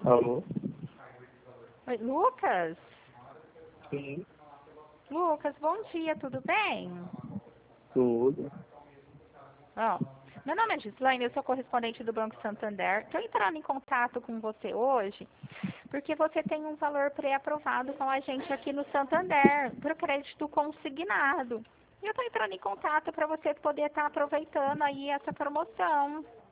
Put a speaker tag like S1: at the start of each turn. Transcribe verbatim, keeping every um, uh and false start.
S1: Alô?
S2: Oi, Lucas?
S1: Sim,
S2: Lucas, bom dia, tudo bem?
S1: tudo.
S2: Ó, meu nome é Gislaine, eu sou correspondente do Banco Santander. Estou entrando em contato com você hoje porque você tem um valor pré-aprovado com a gente aqui no Santander, para o crédito consignado. E eu estou entrando em contato para você poder estar aproveitando aí essa promoção.